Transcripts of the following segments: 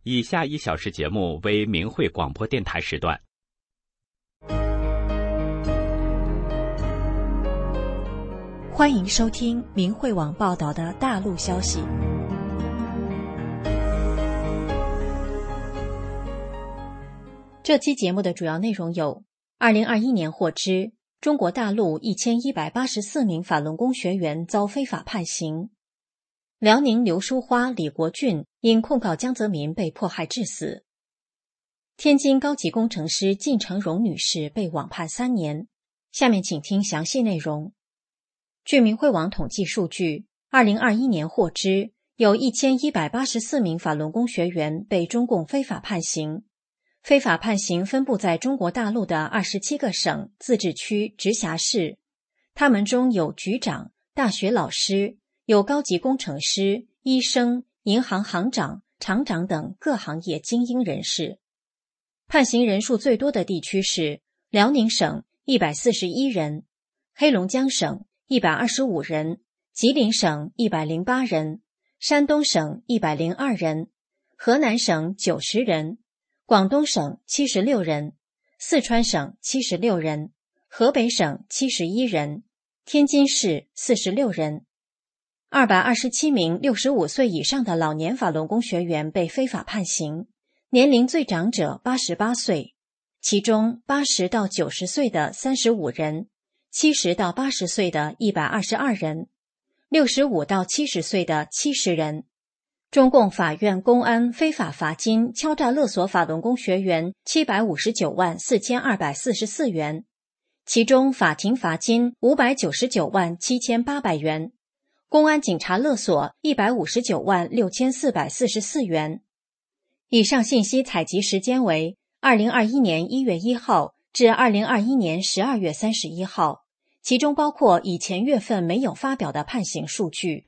以下1小时节目为明慧广播电台时段。 欢迎收听明慧网报道的大陆消息。这期节目的主要内容有：2021年获知，中国大陆1184名法轮功学员遭非法判刑；辽宁刘淑花、李国俊因控告江泽民被迫害致死；天津高级工程师靳成荣女士被网判3年。下面请听详细内容。据明慧网统计数据，2021年获知有1184名法轮功学员被中共非法判刑。非法判刑分布在中国大陆的27个省、自治区、直辖市，他们中有局长、大学老师，有高级工程师、医生、银行行长、厂长等各行业精英人士。判刑人数最多的地区是辽宁省141人，黑龙江省125人，吉林省108人，山东省102人，河南省90人，广东省76人，四川省76人，河北省71人，天津市46人。227名65岁以上的老年法轮功学员被非法判刑，年龄最长者88岁，其中80到90岁的35人，70到80岁的122人，65到70岁的70人。中共法院公安非法罚金敲诈勒索法轮功学员759万4244元，其中法庭罚金599万7800元，公安警察勒索159万6444元。以上信息采集时间为2021年1月1号至2021年12月31号，其中包括以前月份没有发表的判刑数据。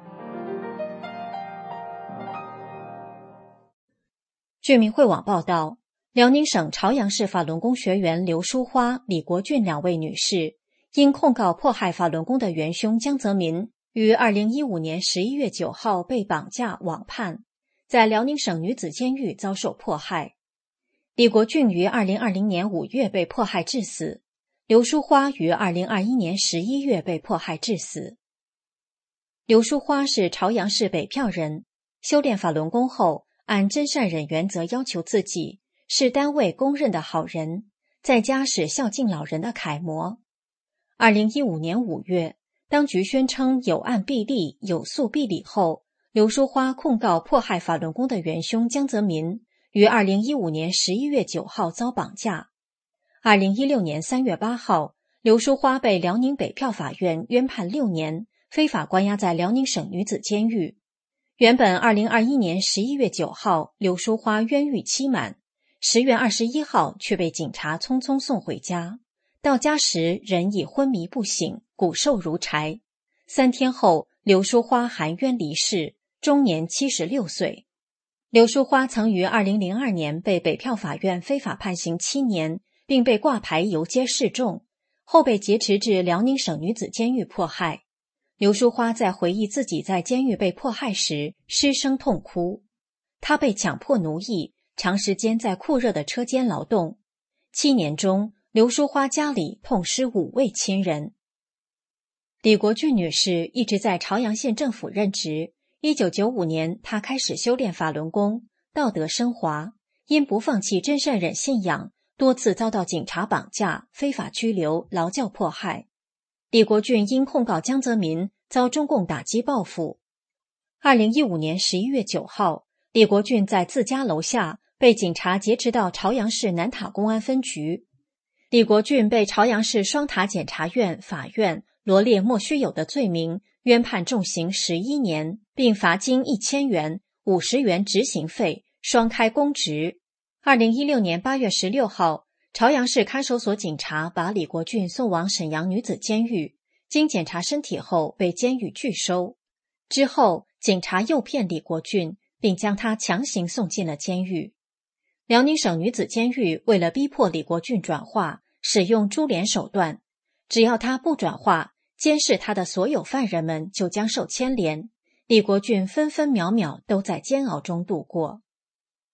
据明慧网报道，辽宁省朝阳市法轮功学员刘淑花、李国俊2位女士因控告迫害法轮功的元凶江泽民，于2015年11月9号被绑架网判，在辽宁省女子监狱遭受迫害。李国俊于2020年5月被迫害致死，刘淑花于2021年11月被迫害致死。刘淑花是朝阳市北票人，修炼法轮功后，按真善忍原则要求自己，是单位公认的好人，在家是孝敬老人的楷模。2015年5月，当局宣称有案必立、有诉必理后，刘淑花控告迫害法轮功的元凶江泽民，于2015年11月9号遭绑架。2016年3月8号，刘淑花被辽宁北票法院冤判6年，非法关押在辽宁省女子监狱。原本2021年11月9号，刘淑花冤狱期满，10月21号却被警察匆匆送回家。到家时人已昏迷不醒，骨瘦如柴。3天后，刘淑花含冤离世，终年76岁。刘淑花曾于2002年被北票法院非法判刑7年，并被挂牌游街示众，后被劫持至辽宁省女子监狱迫害。刘淑花在回忆自己在监狱被迫害时，失声痛哭。她被强迫奴役，长时间在酷热的车间劳动。7年中，刘淑花家里痛失5位亲人。李国俊女士一直在朝阳县政府任职。1995年，她开始修炼法轮功，道德升华，因不放弃真善忍信仰，多次遭到警察绑架、非法拘留、劳教迫害。李国俊因控告江泽民，遭中共打击报复。2015年11月9号，李国俊在自家楼下被警察劫持到朝阳市南塔公安分局。李国俊被朝阳市双塔检察院、法院罗列莫须有的罪名，冤判重刑11年，并罚金1000元、50元执行费，双开公职。2016年8月16号，朝阳市看守所警察把李国俊送往沈阳女子监狱，经检查身体后被监狱拒收。之后，警察诱骗李国俊，并将他强行送进了监狱。辽宁省女子监狱为了逼迫李国俊转化，使用株连手段，只要他不转化，监视他的所有犯人们就将受牵连。李国俊分分秒秒都在煎熬中度过。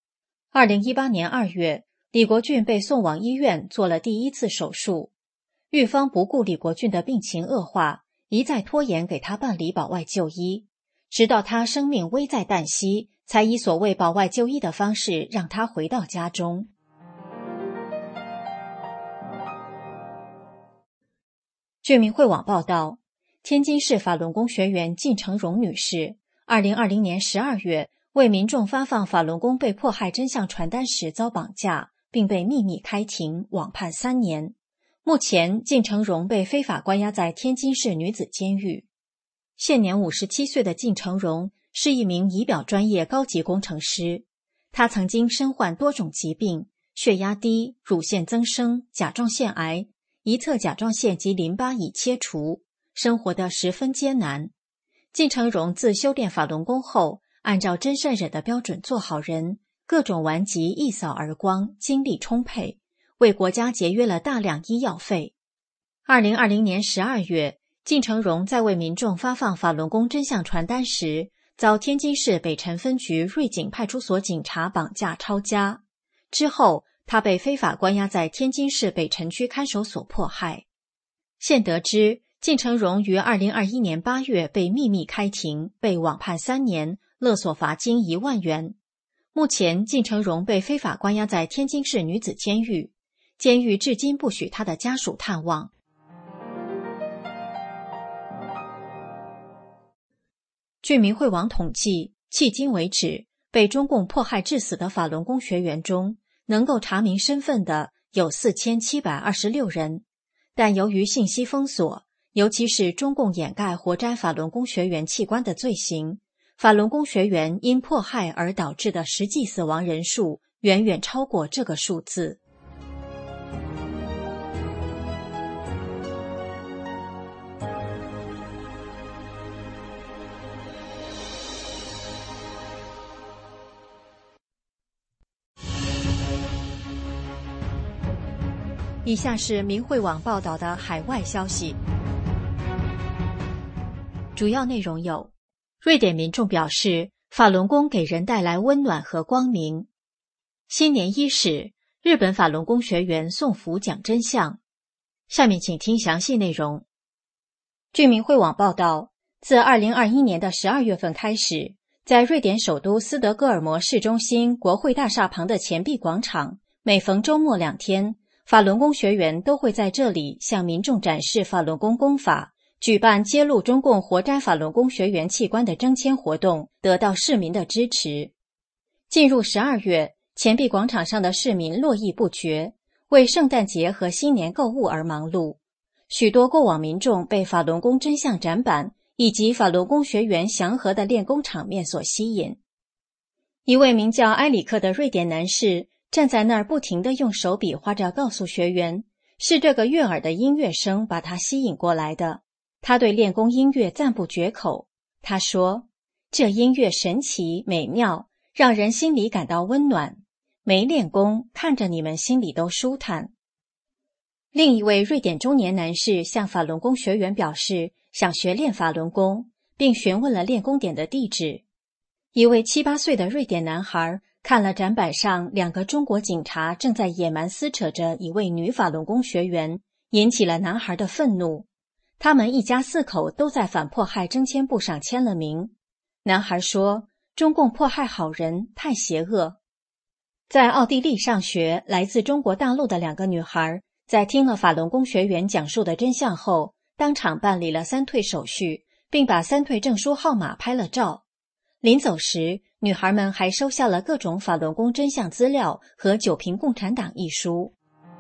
2018年2月，李国俊被送往医院做了第一次手术。狱方不顾李国俊的病情恶化，一再拖延给他办理保外就医，直到他生命危在旦夕，才以所谓保外就医的方式让他回到家中。居民会网报道，天津市法轮功学员靳成荣女士2020年12月为民众发放法轮功被迫害真相传单时遭绑架，并被秘密开庭，网判3年。目前，靳成荣被非法关押在天津市女子监狱。现年57岁的靳成荣是一名仪表专业高级工程师，他曾经身患多种疾病，血压低、乳腺增生、甲状腺癌，一侧甲状腺及淋巴已切除，生活得十分艰难。靳成荣自修炼法轮功后，按照真善忍的标准做好人，各种顽疾一扫而光，精力充沛，为国家节约了大量医药费。2020年12月，靳成荣在为民众发放法轮功真相传单时，遭天津市北辰分局瑞景派出所警察绑架抄家。之后，他被非法关押在天津市北辰区看守所迫害。现得知，靳成荣于2021年8月被秘密开庭，被网判3年，勒索罚金1万元。目前，靳成荣被非法关押在天津市女子监狱，监狱至今不许他的家属探望。据民会网统计，迄今为止，被中共迫害致死的法轮功学员中，能够查明身份的有4726人，但由于信息封锁，尤其是中共掩盖活摘法轮功学员器官的罪行，法轮功学员因迫害而导致的实际死亡人数远远超过这个数字。以下是民会网报道的海外消息，主要内容有：瑞典民众表示，法轮功给人带来温暖和光明；新年伊始，日本法轮功学员送福讲真相。下面请听详细内容。据民会网报道，自2021年的12月份开始，在瑞典首都斯德哥尔摩市中心国会大厦旁的钱币广场，每逢周末2天，法轮功学员都会在这里向民众展示法轮功功法，举办揭露中共活摘法轮功学员器官的征签活动，得到市民的支持。进入12月，钱币广场上的市民络绎不绝，为圣诞节和新年购物而忙碌。许多过往民众被法轮功真相展板以及法轮功学员祥和的练功场面所吸引。一位名叫埃里克的瑞典男士站在那儿不停地用手比划着告诉学员，是这个悦耳的音乐声把他吸引过来的。他对练功音乐赞不绝口。他说，这音乐神奇美妙，让人心里感到温暖。没练功，看着你们心里都舒坦。另一位瑞典中年男士向法轮功学员表示，想学练法轮功，并询问了练功点的地址。一位7、8岁的瑞典男孩看了展板上2个中国警察正在野蛮撕扯着一位女法轮功学员，引起了男孩的愤怒。他们一家4口都在反迫害征签簿上签了名。男孩说，中共迫害好人，太邪恶。在奥地利上学，来自中国大陆的2个女孩，在听了法轮功学员讲述的真相后，当场办理了3退手续，并把3退证书号码拍了照。临走时，女孩们还收下了各种法轮功真相资料和《九评共产党》一书。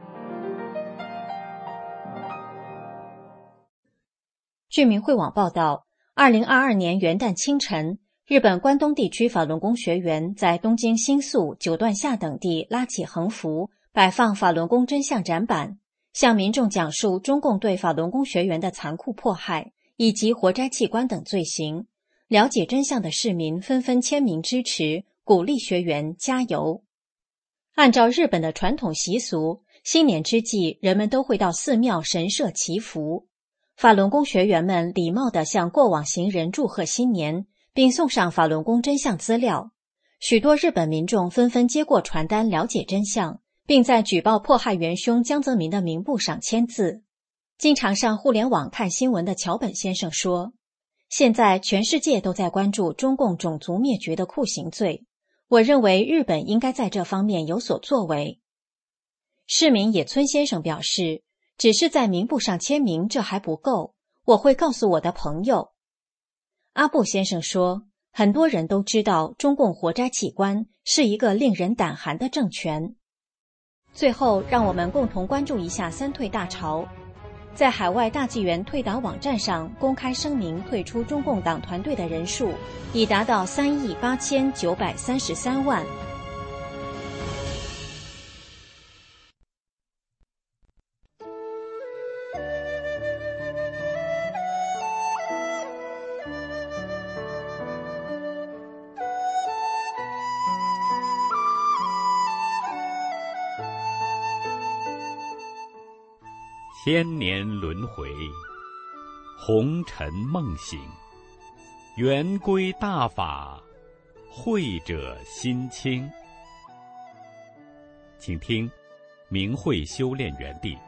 据民会网报道，2022年元旦清晨，日本关东地区法轮功学员在东京新宿、九段下等地拉起横幅，摆放法轮功真相展板，向民众讲述中共对法轮功学员的残酷迫害以及活摘器官等罪行。了解真相的市民纷纷签名支持，鼓励学员加油。按照日本的传统习俗，新年之际，人们都会到寺庙神社祈福。法轮功学员们礼貌地向过往行人祝贺新年，并送上法轮功真相资料。 许多日本民众纷纷接过传单了解真相，并在举报迫害元凶江泽民的名簿上签字。经常上互联网看新闻的桥本先生说，现在全世界都在关注中共种族灭绝的酷刑罪，我认为日本应该在这方面有所作为。市民野村先生表示，只是在名簿上签名这还不够，我会告诉我的朋友。阿布先生说，很多人都知道中共活摘器官是一个令人胆寒的政权。最后，让我们共同关注一下三退大潮。在海外大纪元退党网站上公开声明退出中共党团队的人数已达到38933万。 千年轮回，红尘梦醒，圆规大法，慧者心清。请听明慧修炼园地。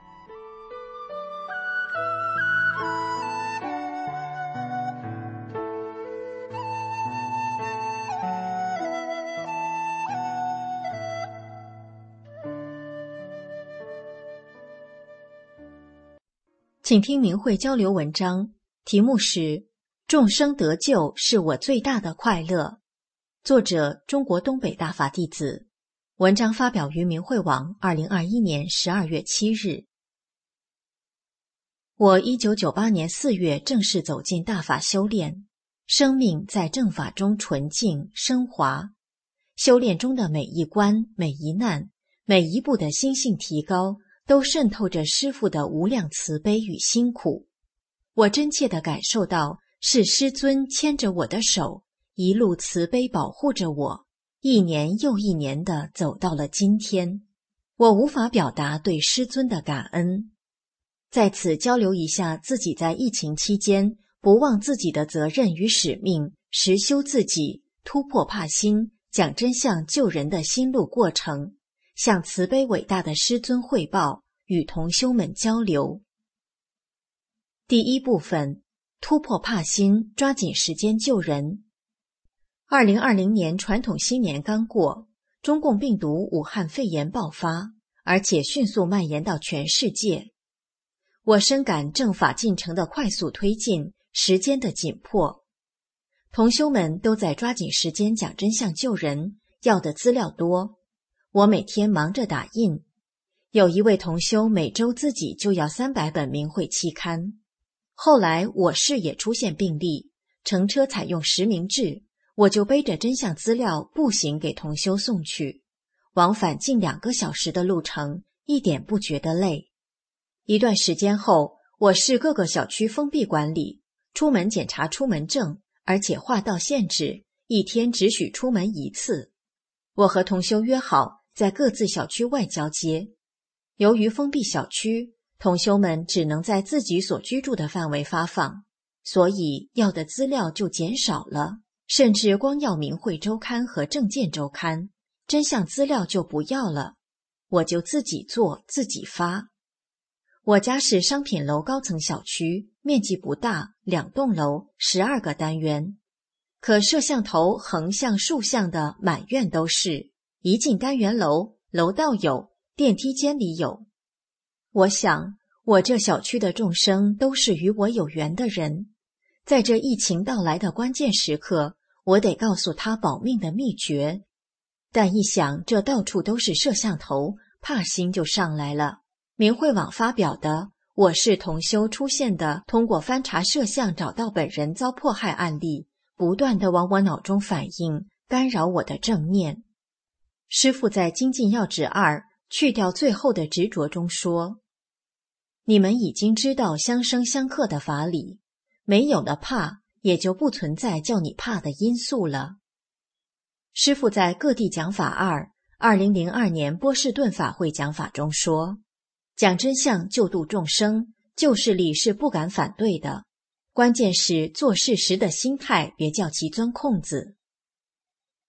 请听明慧交流文章，题目是众生得救是我最大的快乐，作者中国东北大法弟子，文章发表于明慧网2021年12月7日。我1998年4月正式走进大法修炼，生命在正法中纯净升华，修炼中的每一关每一难每一步的心性提高都渗透着师父的无量慈悲与辛苦。我真切地感受到是师尊牵着我的手，一路慈悲保护着我，一年又一年地走到了今天。我无法表达对师尊的感恩。在此交流一下自己在疫情期间不忘自己的责任与使命，实修自己，突破怕心，讲真相救人的心路过程，向慈悲伟大的师尊汇报，与同修们交流。第一部分，突破怕心，抓紧时间救人。2020年传统新年刚过，中共病毒武汉肺炎爆发，而且迅速蔓延到全世界。我深感正法进程的快速推进，时间的紧迫。同修们都在抓紧时间讲真相救人，要的资料多。我每天忙着打印，有一位同修每周自己就要300本明慧期刊。后来我市也出现病例，乘车采用实名制，我就背着真相资料步行给同修送去，往返近2个小时的路程，一点不觉得累。一段时间后，我市各个小区封闭管理，出门检查出门证，而且划道限制，一天只许出门1次。我和同修约好在各自小区外交接。由于封闭小区，同修们只能在自己所居住的范围发放，所以要的资料就减少了，甚至光要明慧周刊和正见周刊，真相资料就不要了，我就自己做自己发。我家是商品楼高层小区，面积不大，2栋楼，12个单元。可摄像头横向竖向的满院都是，一进单元楼，楼道有，电梯间里有。我想，我这小区的众生都是与我有缘的人，在这疫情到来的关键时刻，我得告诉他保命的秘诀。但一想这到处都是摄像头，怕心就上来了。明慧网发表的我市同修出现的通过翻查摄像找到本人遭迫害案例，不断地往我脑中反映，干扰我的正念。师父在精进要旨2去掉最后的执着中说，你们已经知道相生相克的法理，没有了怕，也就不存在叫你怕的因素了。师父在各地讲法2002年波士顿法会讲法中说，讲真相救度众生，旧势力是不敢反对的，关键是做事时的心态别叫其钻空子。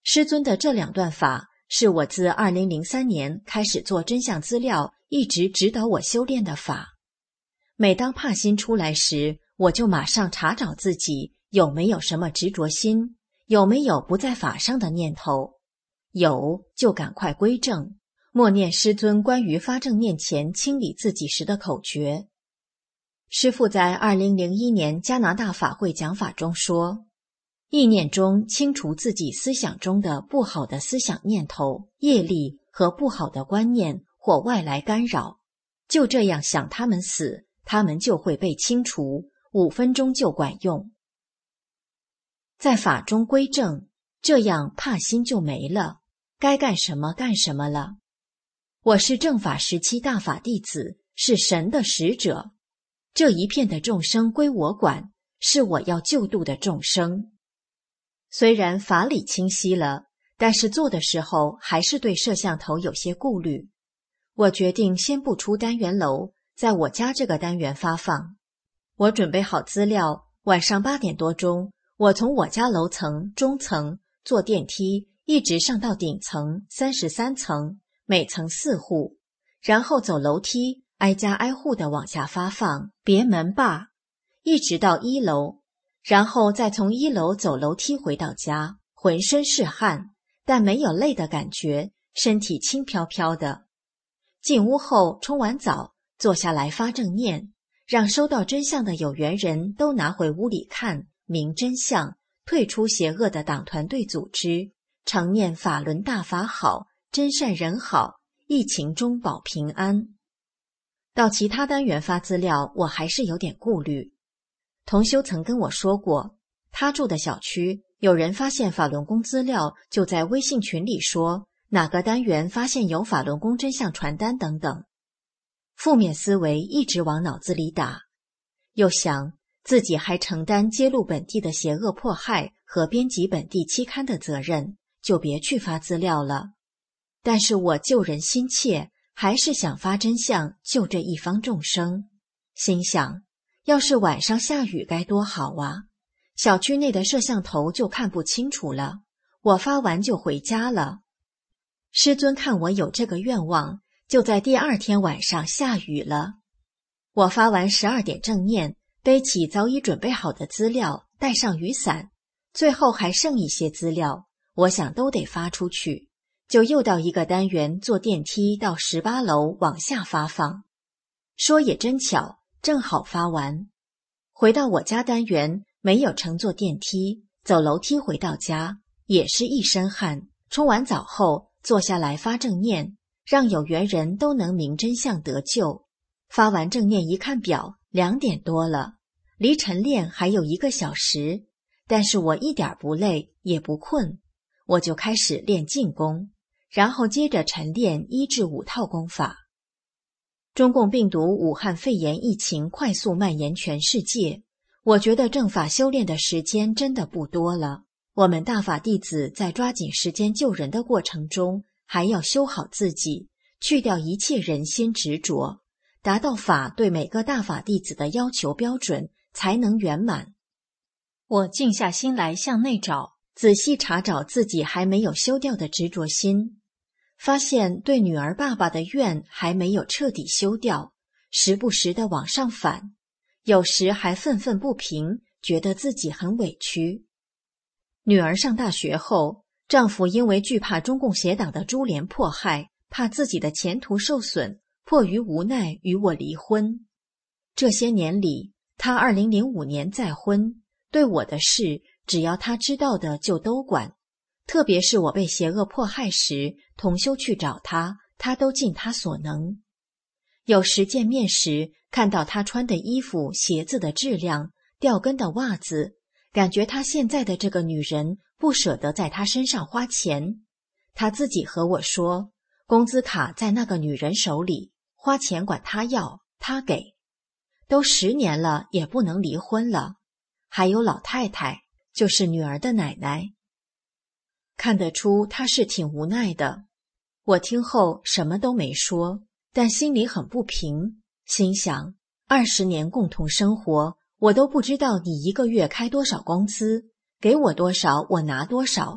师尊的这2段法是我自2003年开始做真相资料一直指导我修炼的法。每当怕心出来时，我就马上查找自己有没有什么执着心，有没有不在法上的念头，有就赶快归正，默念师尊关于发正念前清理自己时的口诀。师父在2001年加拿大法会讲法中说，意念中清除自己思想中的不好的思想念头、业力和不好的观念或外来干扰，就这样想他们死，他们就会被清除，5分钟就管用。在法中归正，这样怕心就没了，该干什么干什么了。我是正法时期大法弟子，是神的使者，这一片的众生归我管，是我要救度的众生。虽然法理清晰了，但是做的时候还是对摄像头有些顾虑。我决定先不出单元楼，在我家这个单元发放。我准备好资料，晚上8点多钟，我从我家楼层、中层坐电梯一直上到顶层33层，每层4户，然后走楼梯，挨家挨户的往下发放，别门罢，一直到1楼。然后再从1楼走楼梯回到家，浑身是汗，但没有累的感觉，身体轻飘飘的。进屋后冲完澡，坐下来发正念，让收到真相的有缘人都拿回屋里看，明真相，退出邪恶的党团队组织，常念法轮大法好，真善人好，疫情中保平安。到其他单元发资料，我还是有点顾虑。同修曾跟我说过，他住的小区有人发现法轮功资料，就在微信群里说哪个单元发现有法轮功真相传单等等。负面思维一直往脑子里打，又想自己还承担揭露本地的邪恶迫害和编辑本地期刊的责任，就别去发资料了。但是我救人心切，还是想发真相，救这一方众生。心想，要是晚上下雨该多好啊！小区内的摄像头就看不清楚了，我发完就回家了。师尊看我有这个愿望，就在第2天晚上下雨了。我发完12点正念，背起早已准备好的资料，带上雨伞，最后还剩一些资料，我想都得发出去，就又到一个单元坐电梯到18楼往下发放。说也真巧，正好发完。回到我家单元，没有乘坐电梯，走楼梯回到家，也是一身汗。冲完澡后，坐下来发正念，让有缘人都能明真相得救。发完正念一看表，2点多了，离晨练还有1个小时，但是我一点不累，也不困，我就开始练静功，然后接着晨练1至5套功法。中共病毒武汉肺炎疫情快速蔓延全世界，我觉得正法修炼的时间真的不多了。我们大法弟子在抓紧时间救人的过程中，还要修好自己，去掉一切人心执着，达到法对每个大法弟子的要求标准，才能圆满。我静下心来向内找，仔细查找自己还没有修掉的执着心，发现对女儿爸爸的怨还没有彻底修掉，时不时的往上反，有时还愤愤不平，觉得自己很委屈。女儿上大学后，丈夫因为惧怕中共邪党的株连迫害，怕自己的前途受损，迫于无奈与我离婚。这些年里，他2005年再婚，对我的事只要他知道的就都管，特别是我被邪恶迫害时，同修去找他，他都尽他所能。有时见面时，看到他穿的衣服、鞋子的质量、掉跟的袜子，感觉他现在的这个女人不舍得在他身上花钱。他自己和我说，工资卡在那个女人手里，花钱管他要，他给。都10年了，也不能离婚了。还有老太太，就是女儿的奶奶。看得出他是挺无奈的。我听后什么都没说，但心里很不平，心想20年共同生活，我都不知道你1个月开多少工资，给我多少我拿多少，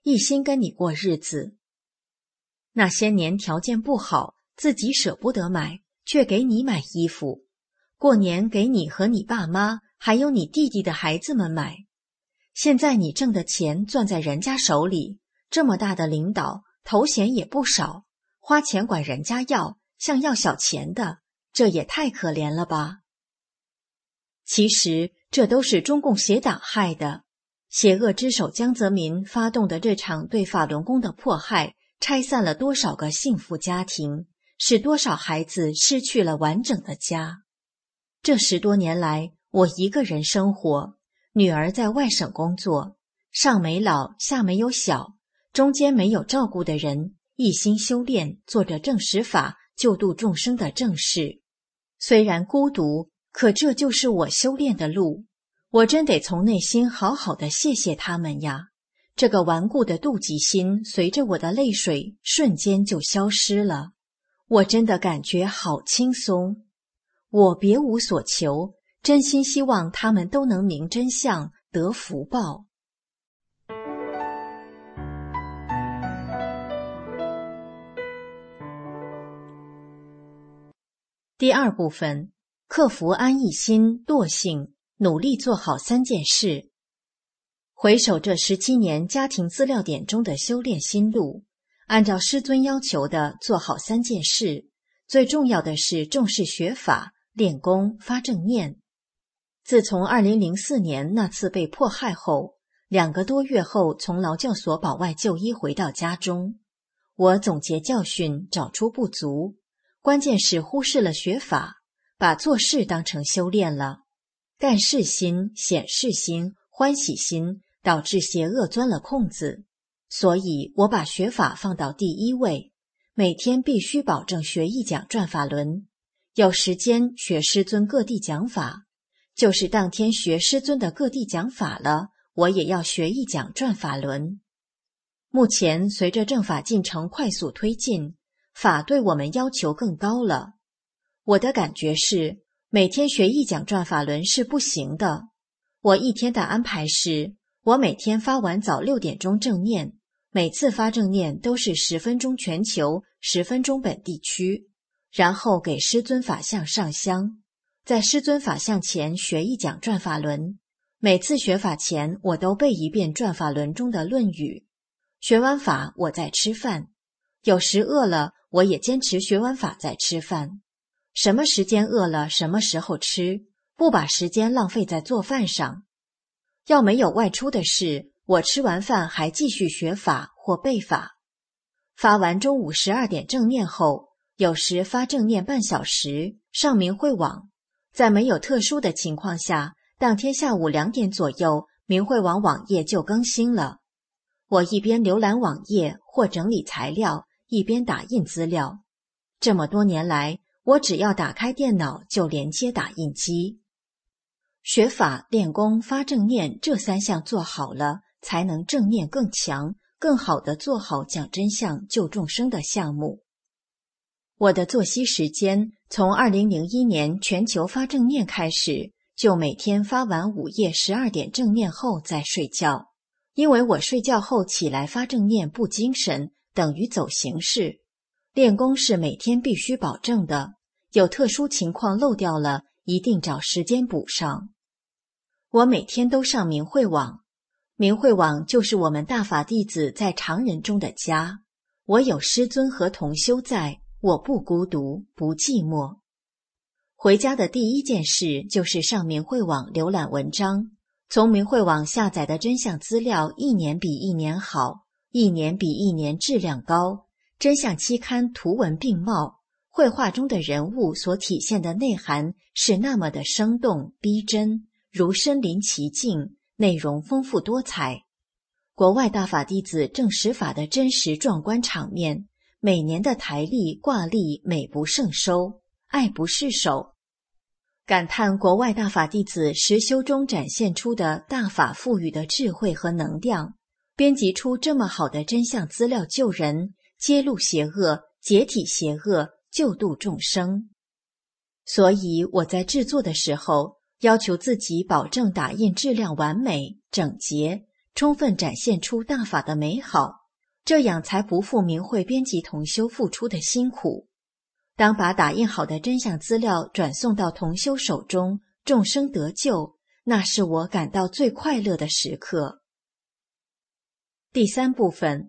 一心跟你过日子。那些年条件不好，自己舍不得买，却给你买衣服，过年给你和你爸妈还有你弟弟的孩子们买。现在你挣的钱攥在人家手里，这么大的领导，头衔也不少，花钱管人家要，像要小钱的，这也太可怜了吧。其实这都是中共邪党害的，邪恶之首江泽民发动的这场对法轮功的迫害，拆散了多少个幸福家庭，使多少孩子失去了完整的家。这10多年来，我一个人生活，女儿在外省工作，上没老下没有小，中间没有照顾的人，一心修炼，做着正实法救度众生的正事。虽然孤独，可这就是我修炼的路，我真得从内心好好的谢谢他们呀。这个顽固的妒忌心随着我的泪水瞬间就消失了，我真的感觉好轻松。我别无所求，真心希望他们都能明真相，得福报。第2部分，克服安逸心、惰性，努力做好3件事。回首这17年家庭资料点中的修炼心路，按照师尊要求的做好3件事，最重要的是重视学法、练功、发正念。自从2004年那次被迫害后，2个多月后从劳教所保外就医回到家中，我总结教训，找出不足，关键是忽视了学法，把做事当成修炼了。干事心、显示心、欢喜心导致邪恶钻了空子，所以我把学法放到第1位，每天必须保证学一讲转法轮，有时间学师尊各地讲法，就是当天学师尊的各地讲法了，我也要学一讲转法轮。目前随着正法进程快速推进，法对我们要求更高了。我的感觉是，每天学一讲转法轮是不行的。我一天的安排是，我每天发完早6点钟正念，每次发正念都是10分钟全球，10分钟本地区，然后给师尊法像上香，在师尊法像前学一讲转法轮。每次学法前我都背一遍转法轮中的论语，学完法我再吃饭，有时饿了我也坚持学完法再吃饭。什么时间饿了什么时候吃，不把时间浪费在做饭上。要没有外出的事，我吃完饭还继续学法或背法。发完中午12点正念后，有时发正念半小时，上明慧网。在没有特殊的情况下，当天下午2点左右，明慧网网页就更新了。我一边浏览网页或整理材料，一边打印资料。这么多年来，我只要打开电脑就连接打印机。学法、练功、发正念这3项做好了，才能正念更强，更好地做好讲真相、救众生的项目。我的作息时间从2001年全球发正念开始，就每天发完午夜12点正念后再睡觉，因为我睡觉后起来发正念不精神，等于走形式。练功是每天必须保证的，有特殊情况漏掉了，一定找时间补上。我每天都上明慧网，明慧网就是我们大法弟子在常人中的家。我有师尊和同修在，我不孤独，不寂寞。回家的第1件事就是上明慧网浏览文章，从明慧网下载的真相资料一年比一年好，一年比一年质量高，真相期刊图文并茂，绘画中的人物所体现的内涵是那么的生动逼真，如身临其境，内容丰富多彩。国外大法弟子正实法的真实壮观场面，每年的台历挂历美不胜收，爱不释手。感叹国外大法弟子实修中展现出的大法赋予的智慧和能量，编辑出这么好的真相资料救人，揭露邪恶，解体邪恶，救度众生。所以我在制作的时候，要求自己保证打印质量完美、整洁， 充分展现出大法的美好，这样才不负明慧编辑同修付出的辛苦。当把打印好的真相资料转送到同修手中，众生得救，那是我感到最快乐的时刻。第三部分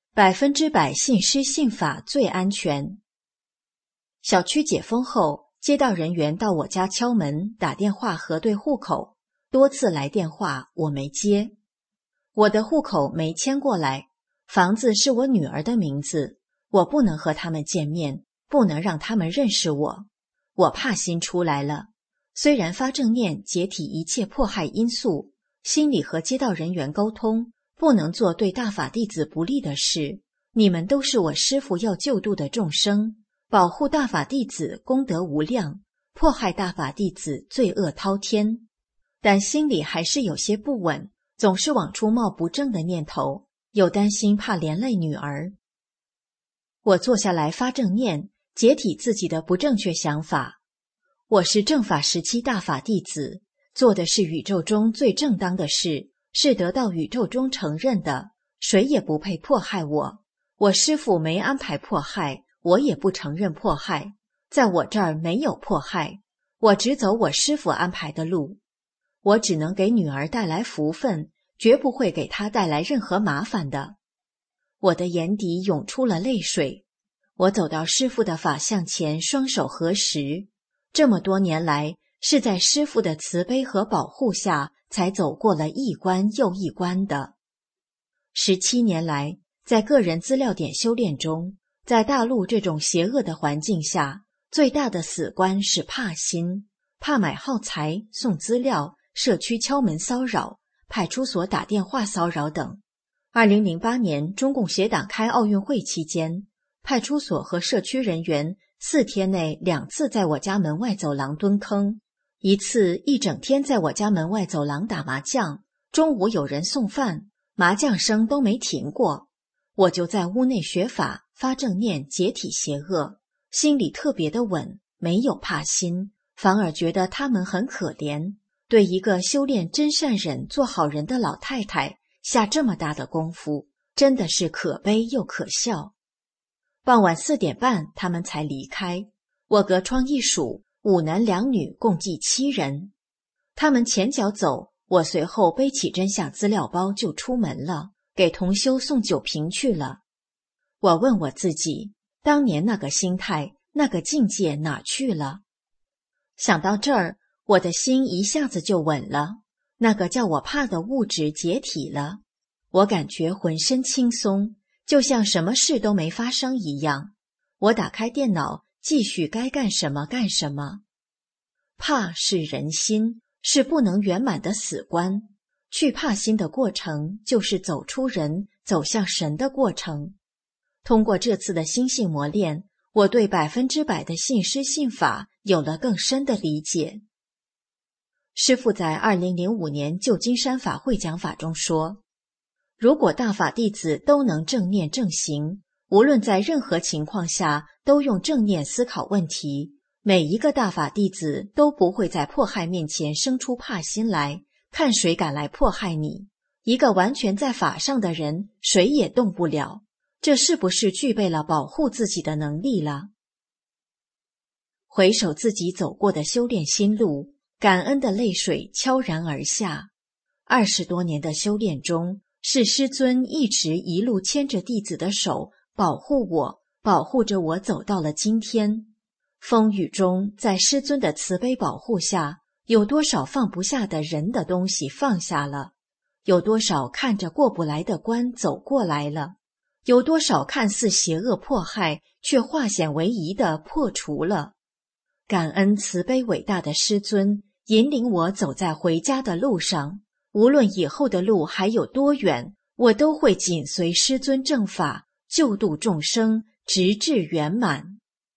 ，100%信师信法最安全。小区解封后，街道人员到我家敲门、打电话核对户口，多次来电话我没接。我的户口没迁过来，房子是我女儿的名字，我不能和他们见面，不能让他们认识我。我怕心出来了，虽然发正念解体一切迫害因素，心里和街道人员沟通，不能做对大法弟子不利的事。你们都是我师父要救度的众生，保护大法弟子功德无量，迫害大法弟子罪恶滔天。但心里还是有些不稳，总是往出冒不正的念头，又担心怕连累女儿。我坐下来发正念，解体自己的不正确想法。我是正法时期大法弟子，做的是宇宙中最正当的事，是得到宇宙中承认的，谁也不配迫害我。我师父没安排迫害，我也不承认迫害，在我这儿没有迫害，我只走我师父安排的路。我只能给女儿带来福分，绝不会给她带来任何麻烦的。我的眼底涌出了泪水，我走到师父的法像前，双手合十。这么多年来，是在师父的慈悲和保护下，才走过了一关又一关的。17年来，在个人资料点修炼中，在大陆这种邪恶的环境下，最大的死关是怕心，怕买耗材、送资料、社区敲门骚扰、派出所打电话骚扰等。2008年中共协党开奥运会期间，派出所和社区人员4天内2次在我家门外走廊蹲坑，一次一整天在我家门外走廊打麻将，中午有人送饭，麻将声都没停过。我就在屋内学法，发正念，解体邪恶，心里特别的稳，没有怕心，反而觉得他们很可怜，对一个修炼真善忍做好人的老太太下这么大的功夫，真的是可悲又可笑。傍晚4点半他们才离开，我隔窗一数，5男2女共计7人。他们前脚走，我随后背起真相资料包就出门了，给同修送酒瓶去了。我问我自己，当年那个心态，那个境界哪去了？想到这儿，我的心一下子就稳了，那个叫我怕的物质解体了，我感觉浑身轻松，就像什么事都没发生一样。我打开电脑，继续该干什么干什么。怕是人心，是不能圆满的死关。去怕心的过程，就是走出人，走向神的过程。通过这次的心性磨练，我对100%的信师信法有了更深的理解。师父在2005年旧金山法会讲法中说，如果大法弟子都能正念正行，无论在任何情况下都用正念思考问题，每一个大法弟子都不会在迫害面前生出怕心来，看谁敢来迫害你。一个完全在法上的人，谁也动不了。这是不是具备了保护自己的能力了？回首自己走过的修炼心路，感恩的泪水悄然而下。20多年的修炼中，是师尊一直一路牵着弟子的手，保护我，保护着我走到了今天。风雨中，在师尊的慈悲保护下，有多少放不下的人的东西放下了，有多少看着过不来的关走过来了，有多少看似邪恶迫害却化险为夷的破除了。感恩慈悲伟大的师尊引领我走在回家的路上，无论以后的路还有多远，我都会紧随师尊正法，救度众生，直至圆满。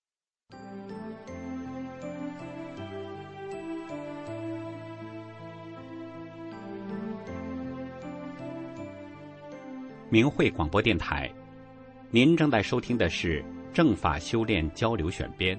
明慧广播电台，您正在收听的是正法修炼交流选编。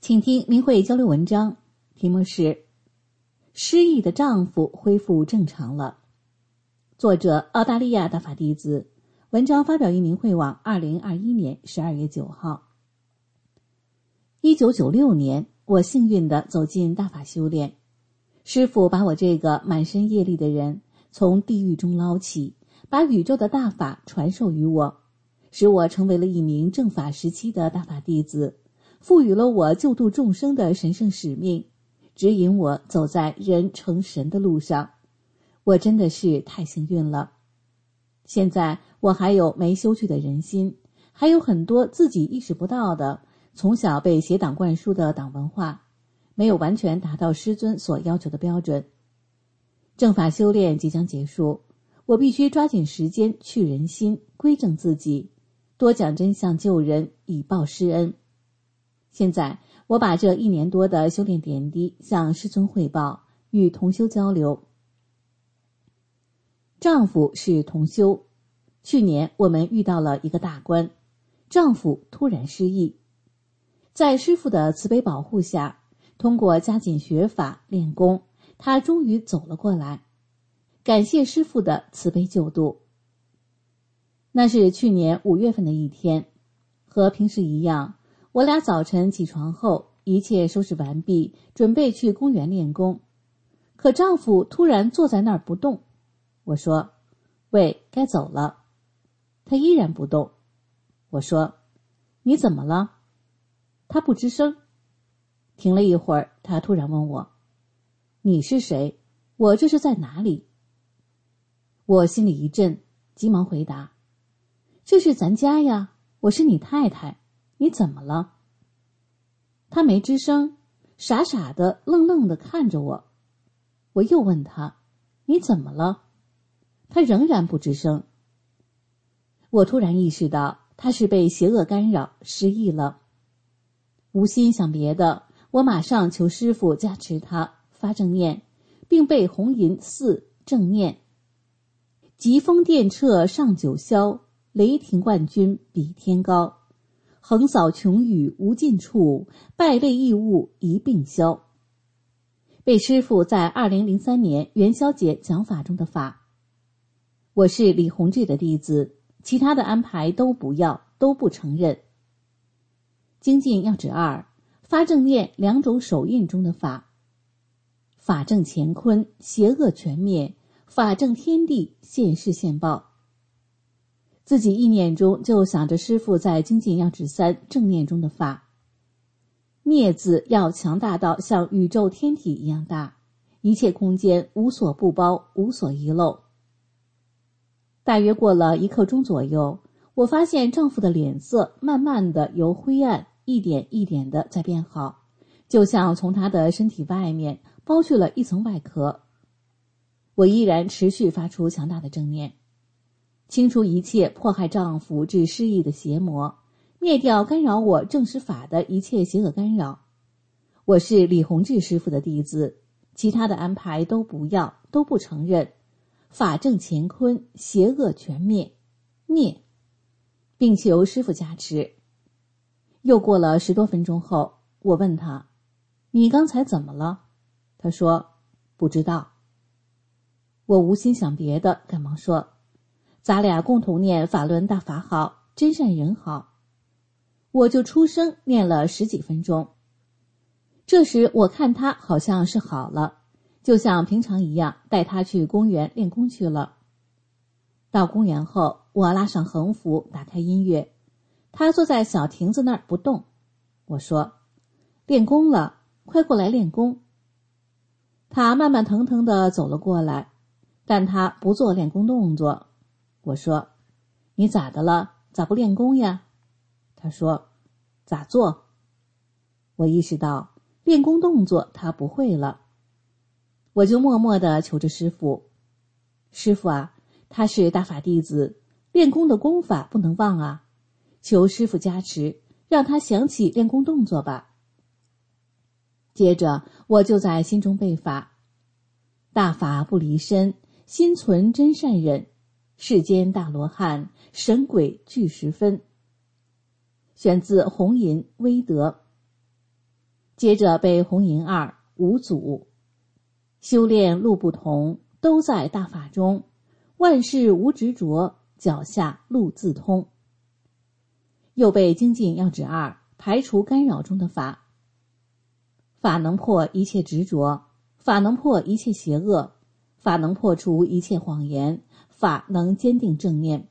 请听明慧交流文章，题目是失忆的丈夫恢复正常了。作者澳大利亚大法弟子，文章发表于明慧网2021年12月9号。1996年，我幸运地走进大法修炼，师父把我这个满身业力的人从地狱中捞起，把宇宙的大法传授于我，使我成为了一名正法时期的大法弟子，赋予了我救度众生的神圣使命，指引我走在人成神的路上。我真的是太幸运了。现在我还有没修去的人心，还有很多自己意识不到的从小被邪党灌输的党文化，没有完全达到师尊所要求的标准。正法修炼即将结束，我必须抓紧时间去人心，归正自己，多讲真相救人，以报师恩。现在我把这1年多的修炼点滴向师尊汇报，与同修交流。丈夫是同修，去年我们遇到了一个大关，丈夫突然失忆，在师父的慈悲保护下，通过加紧学法练功，他终于走了过来，感谢师父的慈悲救度。那是去年5月份的一天，和平时一样，我俩早晨起床后，一切收拾完毕，准备去公园练功，可丈夫突然坐在那儿不动。我说：喂，该走了。他依然不动。我说：你怎么了？他不吱声。停了一会儿，他突然问我：你是谁？我这是在哪里？我心里一震，急忙回答：这是咱家呀，我是你太太，你怎么了？他没吱声，傻傻的愣愣的看着我。我又问他：你怎么了？他仍然不吱声。我突然意识到他是被邪恶干扰，失忆了。无心想别的，我马上求师父加持他发正念，并背红银4正念：疾风电掣上九霄，雷霆万钧比天高，横扫穷宇无尽处，败类异物一并消。被师父在2003年元宵节讲法中的法。我是李洪志的弟子，其他的安排都不要，都不承认。精进要旨2，发正念2种手印中的法：法正乾坤，邪恶全灭；法正天地，现世现报。自己意念中就想着师父在精进要旨3正念中的法：灭字要强大到像宇宙天体一样大，一切空间无所不包，无所遗漏。大约过了1刻钟左右，我发现丈夫的脸色慢慢的由灰暗一点一点的在变好，就像从他的身体外面剥去了一层外壳。我依然持续发出强大的正念，清除一切迫害丈夫致失忆的邪魔，灭掉干扰我正实法的一切邪恶干扰。我是李洪志师父的弟子，其他的安排都不要，都不承认。法正乾坤，邪恶全灭，灭，并求师父加持。又过了10多分钟后，我问他：你刚才怎么了？他说：不知道。我无心想别的，赶忙说：咱俩共同念法轮大法好，真善人好。我就出声念了10几分钟。这时我看他好像是好了，就像平常一样带他去公园练功去了。到公园后，我拉上横幅，打开音乐，他坐在小亭子那儿不动。我说：练功了，快过来练功。他慢慢腾腾地走了过来，但他不做练功动作。我说：你咋的了？咋不练功呀？他说：咋做？我意识到练功动作他不会了。我就默默地求着师父：师父啊，他是大法弟子，练功的功法不能忘啊，求师父加持，让他想起练功动作吧。接着我就在心中背法：大法不离身，心存真善忍，世间大罗汉，神鬼俱10分。选自红银微德。 接着背红银二五祖，修炼路不同，都在大法中，万事无执着，脚下路自通。又背精进要旨二，排除干扰中的法。法能破一切执着，法能破一切邪恶，法能破除一切谎言，法能坚定正念。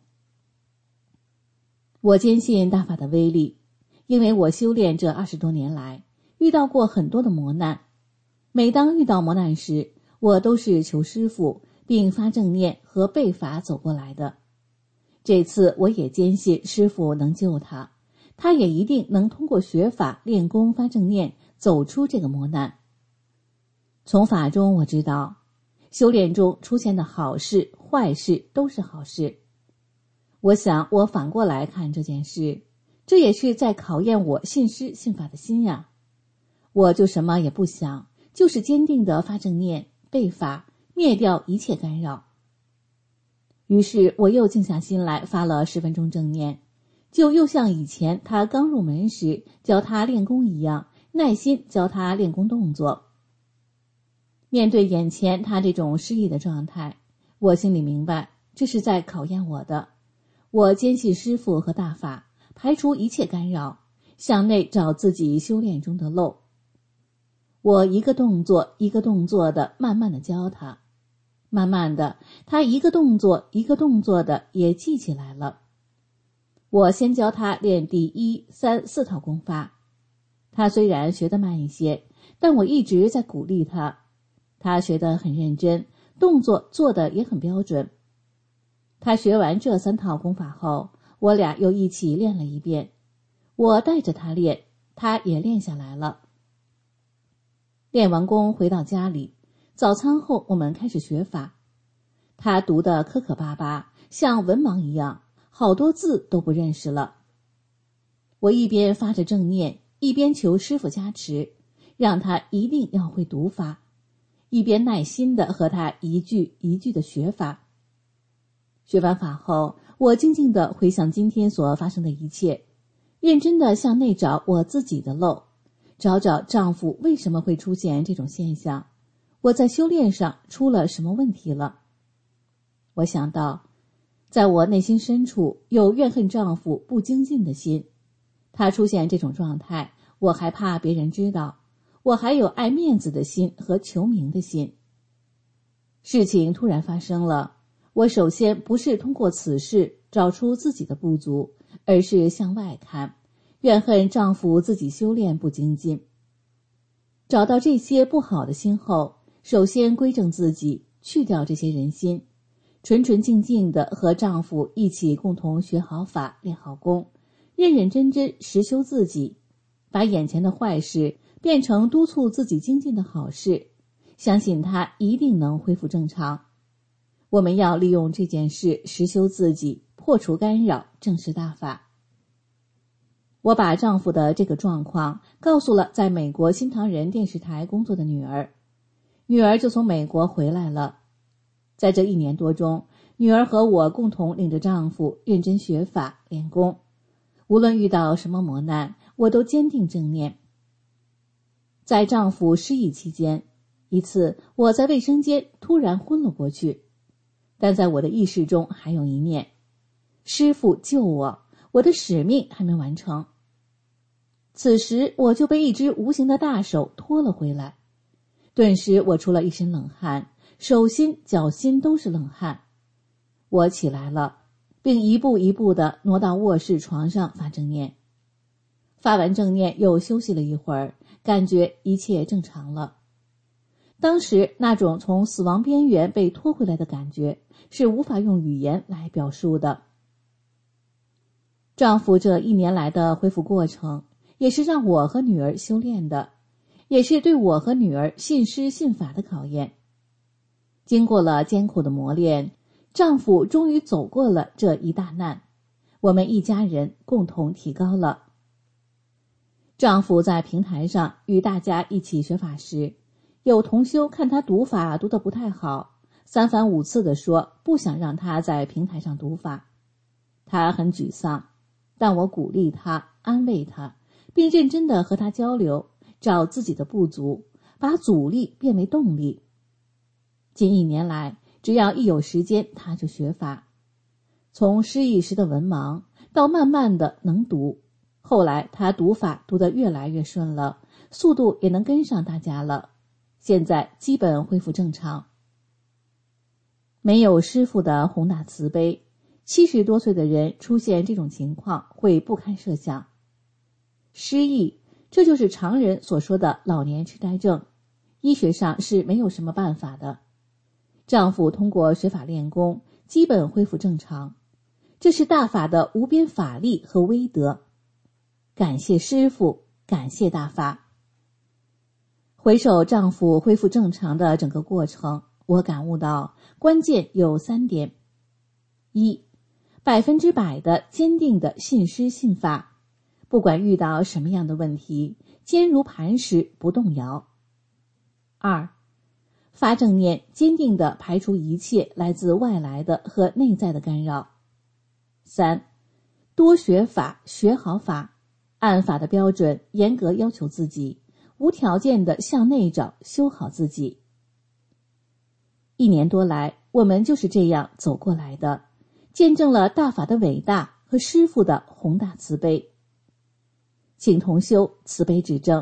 我坚信大法的威力，因为我修炼这20多年来，遇到过很多的磨难。每当遇到磨难时，我都是求师父，并发正念和背法走过来的。这次我也坚信师父能救他，他也一定能通过学法练功发正念走出这个磨难。从法中我知道，修炼中出现的好事坏事都是好事。我想我反过来看这件事，这也是在考验我信师信法的心呀。我就什么也不想，就是坚定地发正念背法，灭掉一切干扰。于是我又静下心来发了10分钟正念，就又像以前他刚入门时教他练功一样，耐心教他练功动作。面对眼前他这种失意的状态，我心里明白，这是在考验我的。我坚信师父和大法，排除一切干扰，向内找自己修炼中的漏。我一个动作一个动作的慢慢的教他，慢慢的他一个动作一个动作的也记起来了。我先教他练第1、3、4套功法，他虽然学得慢一些，但我一直在鼓励他，他学得很认真，动作做得也很标准。他学完这3套功法后，我俩又一起练了一遍，我带着他练，他也练下来了。练完功回到家里，早餐后我们开始学法。他读得磕磕巴巴，像文盲一样，好多字都不认识了。我一边发着正念，一边求师父加持，让他一定要会读法，一边耐心地和他一句一句的学法。学完法后，我静静地回想今天所发生的一切，认真地向内找我自己的漏，找找丈夫为什么会出现这种现象，我在修炼上出了什么问题了。我想到，在我内心深处有怨恨丈夫不精进的心，他出现这种状态，我还怕别人知道，我还有爱面子的心和求名的心。事情突然发生了，我首先不是通过此事找出自己的不足，而是向外看，怨恨丈夫自己修炼不精进。找到这些不好的心后，首先归正自己，去掉这些人心，纯纯净净地和丈夫一起共同学好法，练好功，认认真真实修自己，把眼前的坏事变成督促自己精进的好事，相信他一定能恢复正常。我们要利用这件事实修自己，破除干扰，正视大法。我把丈夫的这个状况告诉了在美国新唐人电视台工作的女儿，女儿就从美国回来了。在这1年多中，女儿和我共同领着丈夫认真学法练功，无论遇到什么磨难，我都坚定正念。在丈夫失忆期间，一次我在卫生间突然昏了过去，但在我的意识中还有一念：师父救我，我的使命还没完成。此时我就被一只无形的大手拖了回来，顿时我出了一身冷汗，手心脚心都是冷汗。我起来了，并一步一步地挪到卧室床上发正念。发完正念又休息了一会儿，感觉一切正常了。当时那种从死亡边缘被拖回来的感觉，是无法用语言来表述的。丈夫这1年来的恢复过程，也是让我和女儿修炼的，也是对我和女儿信师信法的考验。经过了艰苦的磨练，丈夫终于走过了这一大难，我们一家人共同提高了。丈夫在平台上与大家一起学法时，有同修看他读法读得不太好，3番5次地说不想让他在平台上读法。他很沮丧，但我鼓励他，安慰他，并认真地和他交流， 找自己的不足，把阻力变为动力。近1年来，只要一有时间，他就学法。从失意时的文盲到慢慢的能读，后来他读法读得越来越顺了，速度也能跟上大家了，现在基本恢复正常。没有师父的宏大慈悲，70多岁的人出现这种情况会不堪设想。失忆，这就是常人所说的老年痴呆症，医学上是没有什么办法的。丈夫通过学法练功，基本恢复正常，这是大法的无边法力和威德。感谢师父，感谢大法。回首丈夫恢复正常的整个过程，我感悟到关键有3点：一，100%的坚定的信师信法，不管遇到什么样的问题，坚如磐石不动摇。2，发正念，坚定地排除一切来自外来的和内在的干扰。3，多学法，学好法，按法的标准严格要求自己，无条件地向内找，修好自己。1年多来，我们就是这样走过来的，见证了大法的伟大和师父的宏大慈悲。请同修慈悲指正。